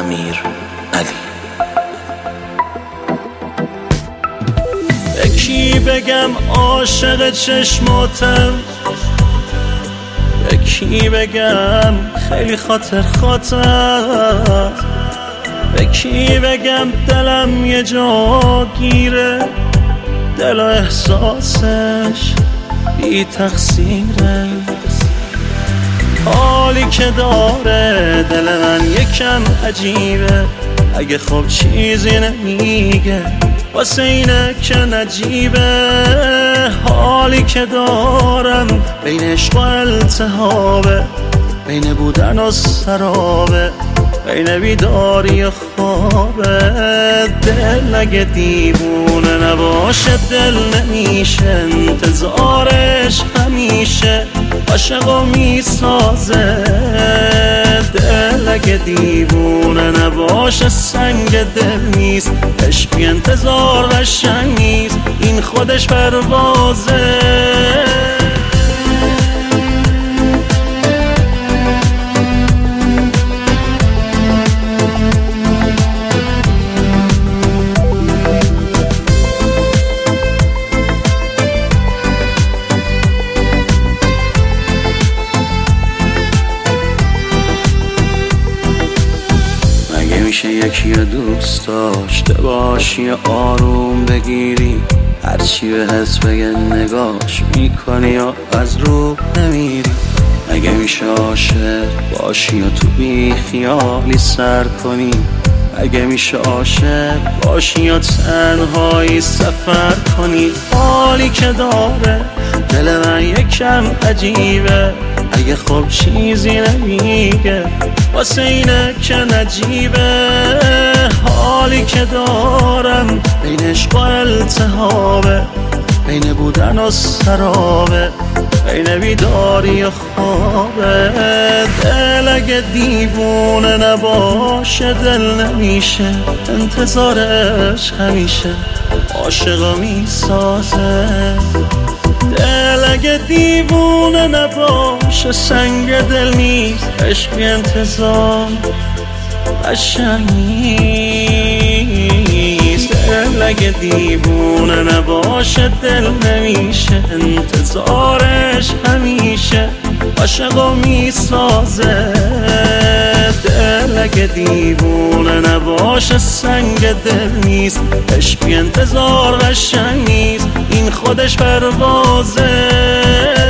امیرعلی. به کی بگم عاشق چشماتم، به کی بگم خیلی خاطر، به کی بگم دلم یه جا گیره، دل و احساسش بی تقصیره. حالی که داره دل من یکم عجیبه، اگه خب چیزی نمیگه واسه اینه که نجیبه. حالی که دارم بین عشق و التهابه، بین بودن و سرابه، بین بیداری و خوابه. دل اگه دیوونه نباشه دل نمیشه، انتظارش همیشه عاشقو میسازه. دل اگه دیوونه نباشه سنگ دل نیست، عشق بی انتظار قشنگ نیست، این خودش پروازه. میشه یکی رو دوست داشته باشی، آروم بگیری، هرچی به حس بگه نگاش میکنی یا از رو نمیری. اگه میشه عاشق باشی یا تو بی خیالی سر کنی، اگه میشه عاشق باشی یا تنهایی سفر کنی. حالی که داره دل من یکم عجیبه، اگه خب چیزی نمیگه واسه اینه که نجیبه. حالی که دارم بین عشق و التهابه، بین بودن و سرابه، بین بیداری و خوابه. دل اگه دیوونه نباشه دل نمیشه، انتظارش همیشه عاشقو میسازه. دل اگه دیوونه نباشه سنگ دل نیست، عشق بی انتظار قشنگ نیست. دل اگه دیوونه نباشه دل نمیشه، انتظارش همیشه عاشقو میسازه. دل اگه دیوونه نباشه سنگ دل نیست، عشق بی انتظار قشنگ نیست، این خودش پروازه.